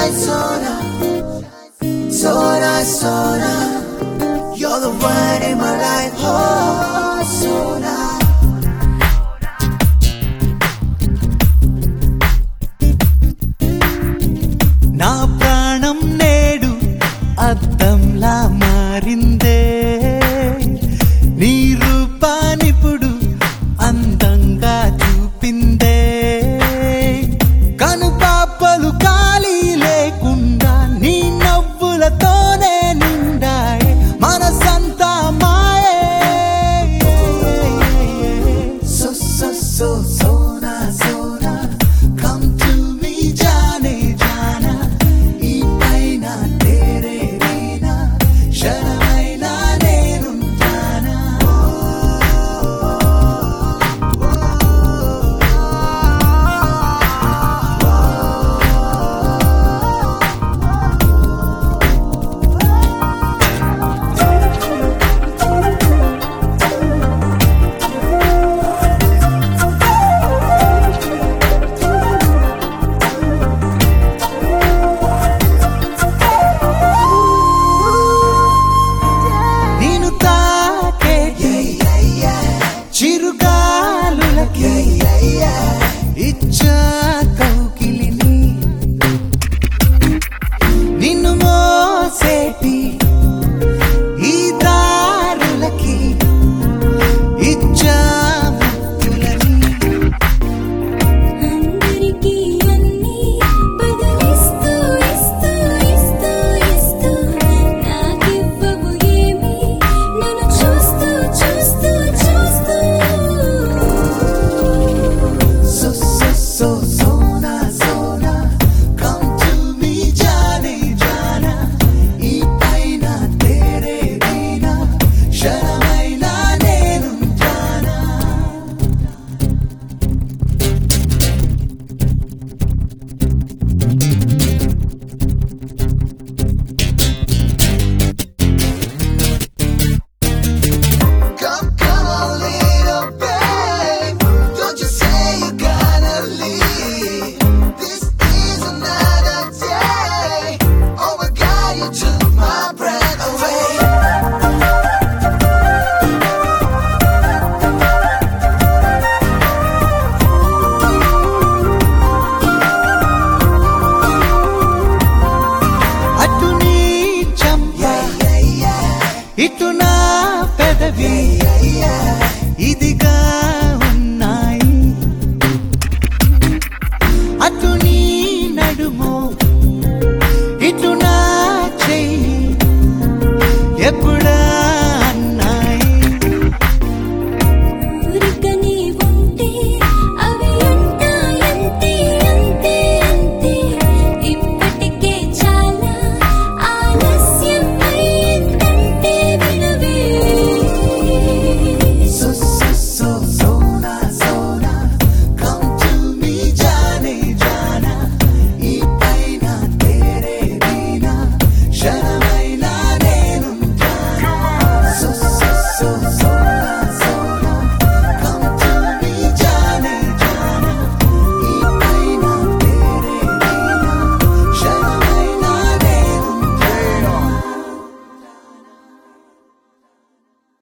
You're the one in my life, oh, Sona. నా ప్రాణం నేడు అద్దంలా మారిందే నీ రూపానిప్పుడు అందంగా చూపిందే కనుపాపలు ఖాళీ లేకుండా నీ నవ్వులతోనే నిండాయే మనసంతా మాయే Sona, Sona, come to me, जाने जाना ఈ పైన तेरे बिना శరమైనా నేనుంటానా నిన్ను తాకే చిరుగాలులకి ఇచ్చా